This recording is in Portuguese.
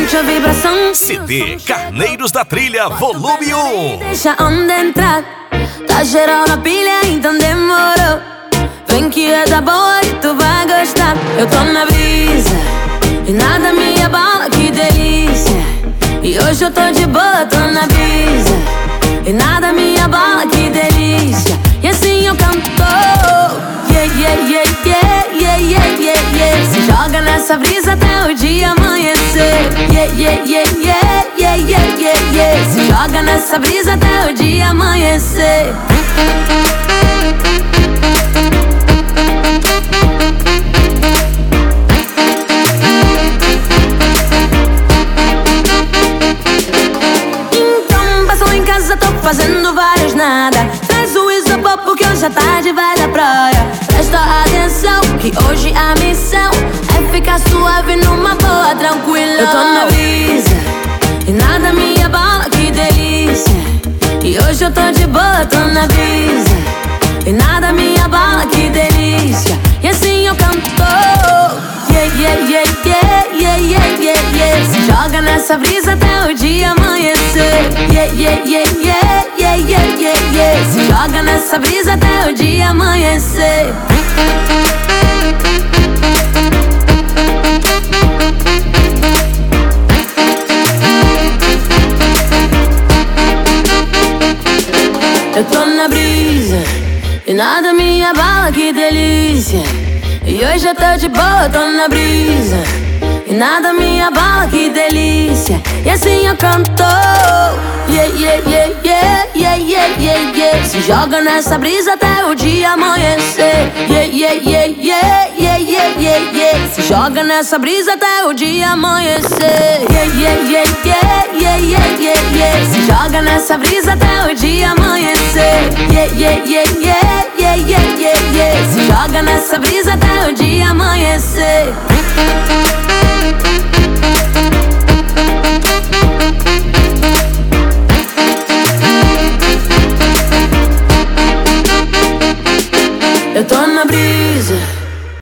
sente a vibração. CD Carneiros da Trilha, volume 1. Deixa a onda entrar. Tá geral na pilha, então demorou. Vem que é da boa e tu vai gostar. Eu tô na brisa e nada me abala, que delícia. E hoje eu tô de boa, tô na brisa e nada me abala, que delícia. E assim eu canto. Yeah, yeah, yeah, yeah, yeah, yeah, yeah, yeah. Se joga nessa brisa até o dia amanhecer. Yeah, yeah, yeah, yeah, yeah, yeah, yeah, yeah. Se joga nessa brisa até o dia amanhecer. Então passa lá em casa, tô fazendo vários nada. Traz o isopor porque hoje à tarde vai da praia. Presta atenção que hoje a missão é ficar suave numa boa, tranquila. Eu tô na brisa e nada me abala, que delícia. E hoje eu tô de boa, tô na brisa e nada me abala, que delícia. E assim eu canto. Yeah, yeah, yeah, yeah, yeah, yeah, yeah, yeah. Se joga nessa brisa até o dia amanhecer. Yeah, yeah, yeah, yeah, yeah, yeah, yeah, yeah. Se joga nessa brisa até o dia amanhecer. Eu tô na brisa e nada me abala, que delícia. E hoje eu tô de boa, tô na brisa e nada me abala, que delícia. E assim eu canto. Yeah, yeah, yeah, yeah, yeah, yeah, yeah, yeah. Se joga nessa brisa até o dia amanhecer. Yeah, yeah, yeah, yeah, yeah, yeah, yeah, yeah. Se joga nessa brisa até o dia amanhecer. Yeah, yeah, yeah, yeah, yeah, yeah, yeah, yeah. Se joga nessa brisa até o dia amanhecer. Yeah, yeah, yeah, yeah, yeah, yeah, yeah, yeah. Se joga nessa brisa até o dia amanhecer.